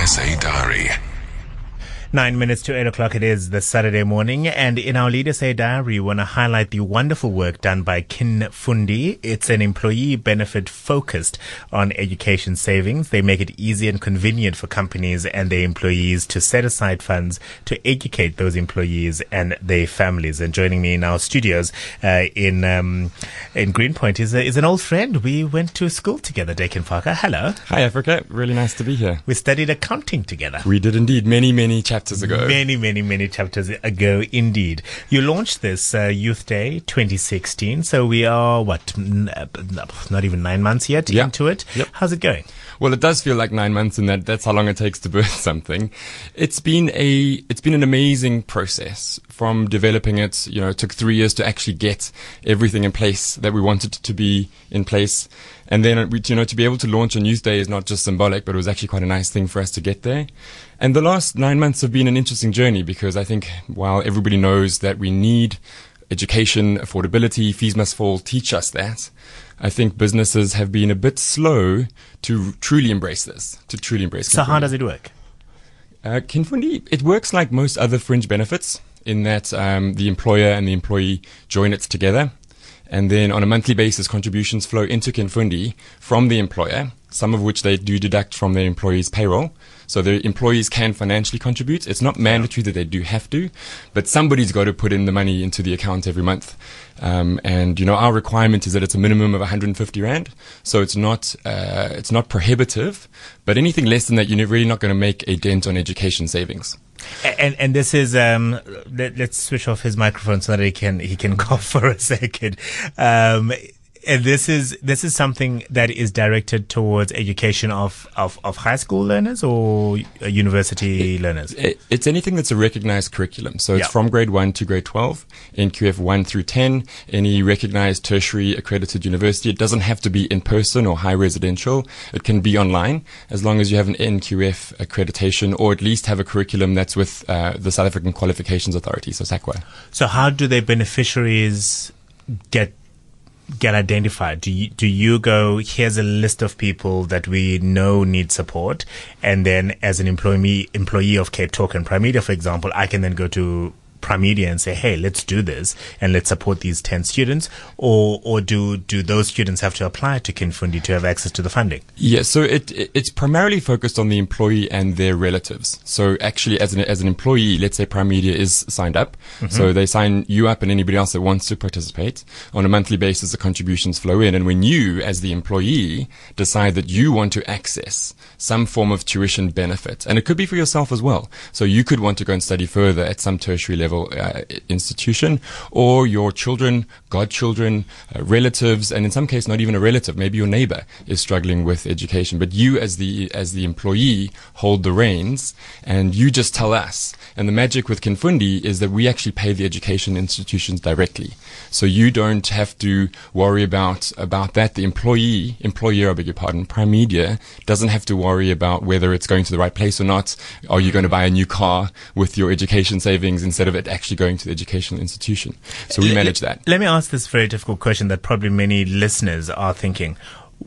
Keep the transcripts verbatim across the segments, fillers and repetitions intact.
S A Diary. Nine minutes to eight o'clock it is this Saturday morning, and in our Lead S A Diary, we want to highlight the wonderful work done by KinFundi. It's an employee benefit focused on education savings. They make it easy and convenient for companies and their employees to set aside funds to educate those employees and their families. And joining me in our studios uh, in um, in Greenpoint is, a, is an old friend. We went to school together, Dakin Parker. Hello. Hi, Africa. Really nice to be here. We studied accounting together. We did indeed. Many, many chapters ago. Many, many, many chapters ago, indeed. You launched this uh, Youth Day twenty sixteen, so we are, what, n- not even nine months yet yep. into it? Yep. How's it going? Well, it does feel like nine months, and that that's how long it takes to birth something. It's been a it's been an amazing process from developing it. You know, it took three years to actually get everything in place that we wanted to be in place. And then, you know, to be able to launch on Youth Day is not just symbolic, but it was actually quite a nice thing for us to get there. And the last nine months have been an interesting journey, because I think while everybody knows that we need education, affordability, fees must fall, teach us that, I think businesses have been a bit slow to truly embrace this, to truly embrace So KinFundi. how does it work? Uh, KinFundi, it works like most other fringe benefits in that um, the employer and the employee join it together. And then on a monthly basis, contributions flow into KinFundi from the employer, some of which they do deduct from their employees' payroll. So their employees can financially contribute. It's not mandatory that they do have to, but somebody's got to put in the money into the account every month. Um, and, you know, our requirement is that it's a minimum of one hundred fifty rand. So it's not, uh, it's not prohibitive, but anything less than that, you're really not going to make a dent on education savings. And and this is um let, let's switch off his microphone so that he can he can cough for a second. Um and this is this is something that is directed towards education of, of, of high school learners or university it, learners? It, it's anything that's a recognized curriculum. So it's yeah. from grade one to grade twelve, N Q F one through ten, any recognized tertiary accredited university. It doesn't have to be in person or high residential. It can be online as long as you have an N Q F accreditation, or at least have a curriculum that's with uh, the South African Qualifications Authority, so SAQA. So how do their beneficiaries get get identified? Do you, do you go, here's a list of people that we know need support, and then as an employee employee of Cape Talk and Primedia, for example, I can then go to Primedia and say, hey, let's do this and let's support these ten students? Or or do do those students have to apply to KinFundi to have access to the funding? Yeah, so it it's primarily focused on the employee and their relatives. So actually, as an as an employee, let's say Primedia is signed up, mm-hmm. so they sign you up and anybody else that wants to participate. On a monthly basis, the contributions flow in, and when you, as the employee, decide that you want to access some form of tuition benefit, and it could be for yourself as well. So you could want to go and study further at some tertiary level Uh, institution, or your children, godchildren, uh, relatives, and in some cases not even a relative, maybe your neighbor is struggling with education, but you as the as the employee hold the reins, and you just tell us. And the magic with KinFundi is that we actually pay the education institutions directly, so you don't have to worry about about that. The employee, employer, I beg your pardon, Primedia doesn't have to worry about whether it's going to the right place or not. Are you going to buy a new car with your education savings instead of it actually going to the educational institution? So we manage that. Let me ask this very difficult question that probably many listeners are thinking.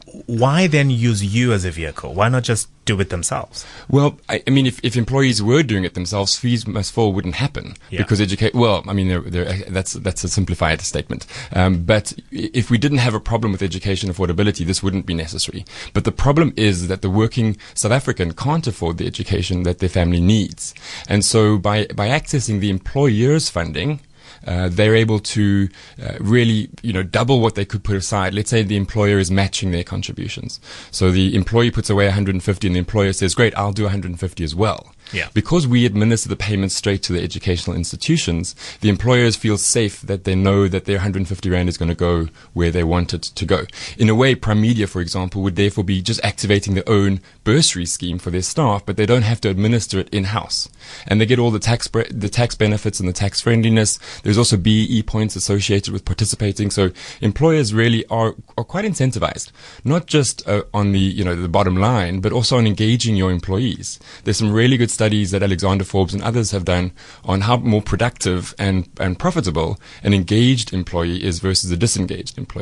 Why then use you as a vehicle? Why not just do it themselves? Well, I, I mean, if, if employees were doing it themselves, fees must fall wouldn't happen, yeah. because educate. Well, I mean, they're, they're, that's that's a simplified statement. Um, but if we didn't have a problem with education affordability, this wouldn't be necessary. But the problem is that the working South African can't afford the education that their family needs, and so by by accessing the employer's funding, Uh, they're able to uh, really, you know, double what they could put aside. Let's say the employer is matching their contributions. So the employee puts away one hundred fifty and the employer says, great, I'll do one hundred fifty as well. Yeah. Because we administer the payments straight to the educational institutions, the employers feel safe that they know that their one hundred fifty rand is going to go where they want it to go. In a way, Primedia, for example, would therefore be just activating their own bursary scheme for their staff, but they don't have to administer it in-house. And they get all the tax bre- the tax benefits and the tax friendliness. There's also B E E points associated with participating. So employers really are, are quite incentivized, not just uh, on the, you know, the bottom line, but also on engaging your employees. There's some really good studies that Alexander Forbes and others have done on how more productive and, and profitable an engaged employee is versus a disengaged employee.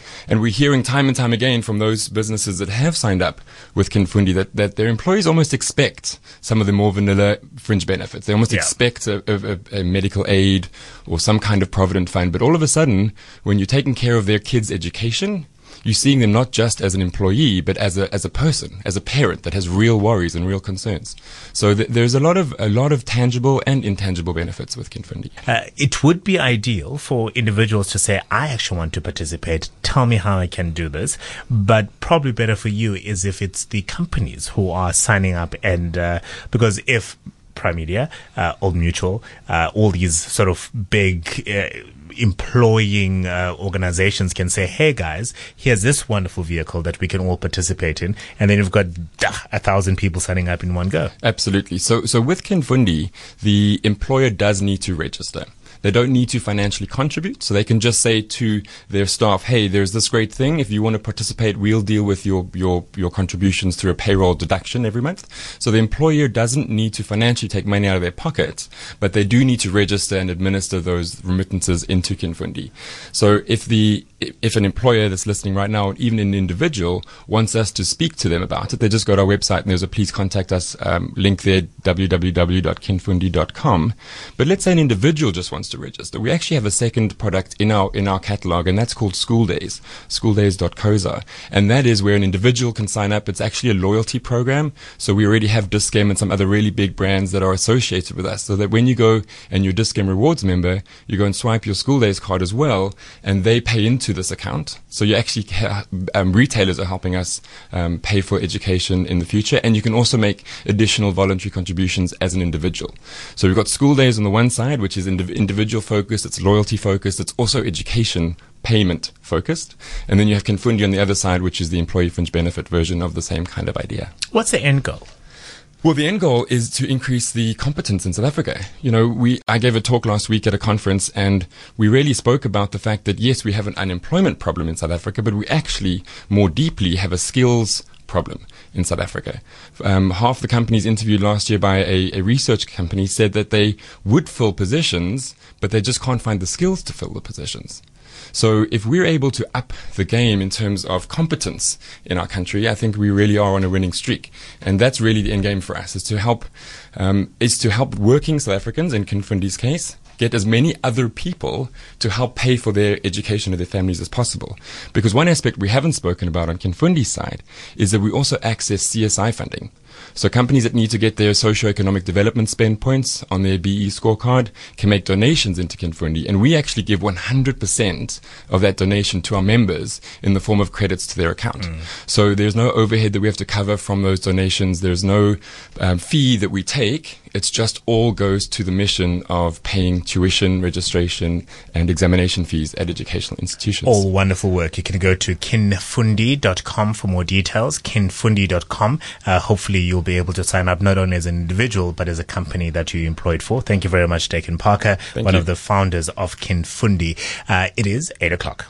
And we're hearing time and time again from those businesses that have signed up with Kinfundi that, that their employees almost expect some of the more vanilla fringe benefits. They almost yeah. expect a, a, a medical aid or some kind of provident fund. But all of a sudden, when you're taking care of their kids' education, you're seeing them not just as an employee, but as a as a person, as a parent that has real worries and real concerns. So th- there's a lot of a lot of tangible and intangible benefits with Kinfundi. Uh, it would be ideal for individuals to say, I actually want to participate. Tell me how I can do this. But probably better for you is if it's the companies who are signing up, and uh, because if Primedia, uh, Old Mutual, uh, all these sort of big uh, employing uh, organizations can say, hey guys, here's this wonderful vehicle that we can all participate in, and then you've got duh, a thousand people signing up in one go. Absolutely. So, so with Kinfundi, the employer does need to register. They don't need to financially contribute, so they can just say to their staff, hey, there's this great thing. If you want to participate, we'll deal with your, your, your contributions through a payroll deduction every month. So the employer doesn't need to financially take money out of their pocket, but they do need to register and administer those remittances into Kinfundi. So if the if an employer that's listening right now, or even an individual, wants us to speak to them about it, they just go to our website and there's a please contact us um, link there, w w w dot kinfundi dot com. But let's say an individual just wants to register. We actually have a second product in our in our catalog, and that's called School Days, schooldays dot coza. And that is where an individual can sign up. It's actually a loyalty program. So we already have Dis-Chem and some other really big brands that are associated with us, so that when you go and you're a Dis-Chem Rewards member, you go and swipe your School Days card as well, and they pay into this account. So you actually um, retailers are helping us um, pay for education in the future, and you can also make additional voluntary contributions as an individual. So we've got School Days on the one side, which is indiv- individual focused, it's loyalty focused, it's also education payment focused, and then you have Kinfundi on the other side, which is the employee fringe benefit version of the same kind of idea. What's the end goal? Well, the end goal is to increase the competence in South Africa. You know, we I gave a talk last week at a conference, and we really spoke about the fact that, yes, we have an unemployment problem in South Africa, but we actually more deeply have a skills problem in South Africa. Um, half the companies interviewed last year by a, a research company said that they would fill positions, but they just can't find the skills to fill the positions. So if we're able to up the game in terms of competence in our country, I think we really are on a winning streak. And that's really the end game for us, is to help, um, is to help working South Africans, in Kinfundi's case, get as many other people to help pay for their education of their families as possible. Because one aspect we haven't spoken about on Kinfundi's side is that we also access C S I funding. So companies that need to get their socioeconomic development spend points on their B E scorecard can make donations into Kinfundi, and we actually give one hundred percent of that donation to our members in the form of credits to their account. Mm. So there's no overhead that we have to cover from those donations. There's no um, fee that we take. It's just all goes to the mission of paying tuition, registration, and examination fees at educational institutions. All wonderful work. You can go to kinfundi dot com for more details, kinfundi dot com. Uh, hopefully you'll be able to sign up not only as an individual, but as a company that you're employed for. Thank you very much, Dakin Parker, Thank one you. of the founders of Kinfundi. Uh, it is eight o'clock.